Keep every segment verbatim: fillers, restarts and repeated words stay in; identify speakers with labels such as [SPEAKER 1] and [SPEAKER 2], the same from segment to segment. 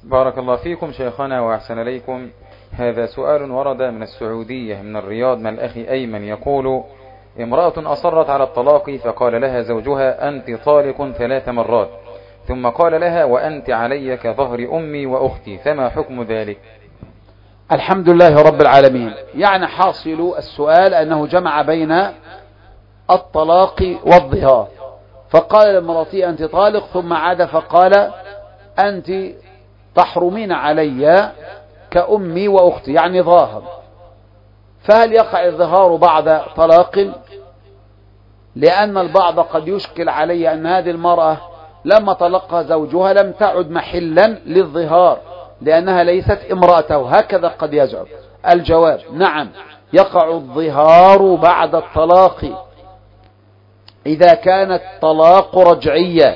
[SPEAKER 1] بارك الله فيكم شيخنا وأحسن إليكم. هذا سؤال ورد من السعودية من الرياض من الأخ أيمن يقول: امرأة أصرت على الطلاق فقال لها زوجها: أنت طالق ثلاث مرات، ثم قال لها: وأنت علي كظهر أمي وأختي، فما حكم ذلك؟
[SPEAKER 2] الحمد لله رب العالمين. يعني حاصل السؤال أنه جمع بين الطلاق والظهار، فقال لامرأتي أنت طالق، ثم عاد فقال أنت تحرمين علي كأمي وأختي، يعني ظاهر. فهل يقع الظهار بعد طلاق؟ لأن البعض قد يشكل علي أن هذه المرأة لما طلقها زوجها لم تعد محلا للظهار لأنها ليست امرأته، هكذا قد يزعم. الجواب: نعم، يقع الظهار بعد الطلاق إذا كان الطلاق رجعيا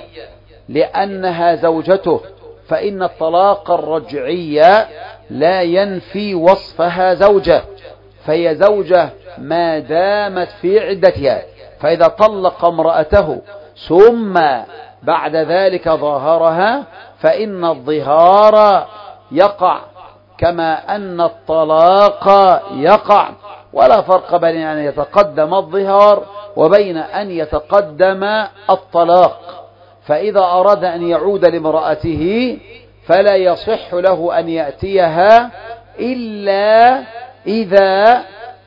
[SPEAKER 2] لأنها زوجته، فإن الطلاق الرجعي لا ينفي وصفها زوجة، فهي زوجة ما دامت في عدتها. فإذا طلق امرأته ثم بعد ذلك ظاهرها فإن الظهار يقع كما أن الطلاق يقع، ولا فرق بين أن يتقدم الظهار وبين أن يتقدم الطلاق. فإذا أراد أن يعود لامرأته فلا يصح له أن يأتيها إلا إذا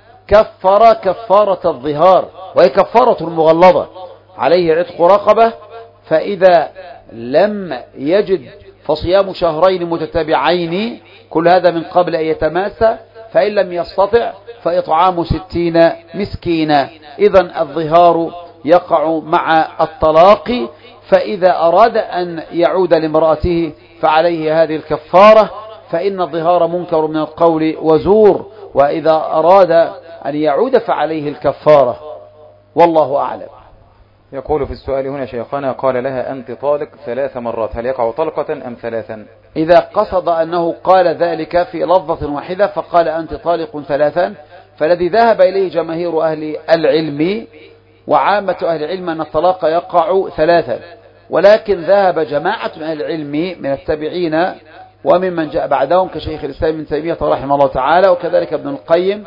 [SPEAKER 2] كفر كفارة الظهار، وهي كفارة المغلظة، عليه عتق رقبة، فإذا لم يجد فصيام شهرين متتابعين، كل هذا من قبل أن يتماسى، فإن لم يستطع فإطعام ستين مسكينا. إذن الظهار يقع مع الطلاق. فإذا أراد أن يعود لامرأته فعليه هذه الكفارة، فإن الظهار منكر من القول وزور، وإذا أراد أن يعود فعليه الكفارة، والله أعلم.
[SPEAKER 1] يقول في السؤال هنا شيخنا: قال لها أنت طالق ثلاث مرات، هل يقع طلقة أم ثلاثا؟
[SPEAKER 2] إذا قصد أنه قال ذلك في لفظة واحدة فقال أنت طالق ثلاثا، فالذي ذهب إليه جماهير أهل العلم وعامة أهل العلم أن الطلاق يقع ثلاثا، ولكن ذهب جماعة أهل العلم من التابعين وممن جاء بعدهم كشيخ الإسلام ابن تيمية رحمه الله تعالى، وكذلك ابن القيم،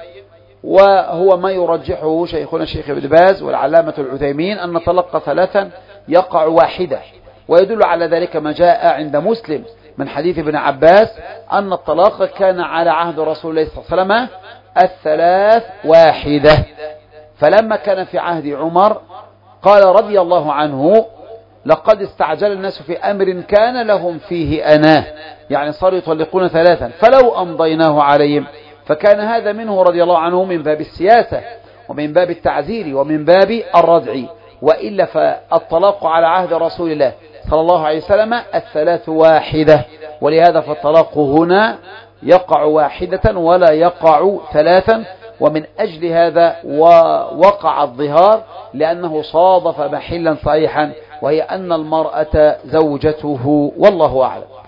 [SPEAKER 2] وهو ما يرجحه شيخنا الشيخ ابن باز والعلامة العثيمين، أن الطلاق ثلاثا يقع واحدة. ويدل على ذلك ما جاء عند مسلم من حديث ابن عباس أن الطلاق كان على عهد رسول الله صلى الله عليه وسلم الثلاث واحدة، فلما كان في عهد عمر قال رضي الله عنه: لقد استعجل الناس في أمر كان لهم فيه أناه، يعني صاروا يطلقون ثلاثا فلو أمضيناه عليهم. فكان هذا منه رضي الله عنه من باب السياسة ومن باب التعزير ومن باب الردع، وإلا فالطلاق على عهد رسول الله صلى الله عليه وسلم الثلاث واحدة، ولهذا فالطلاق هنا يقع واحدة ولا يقع ثلاثا. ومن أجل هذا ووقع الظهار لأنه صادف محلا صحيحا، وهي أن المرأة زوجته، والله أعلم.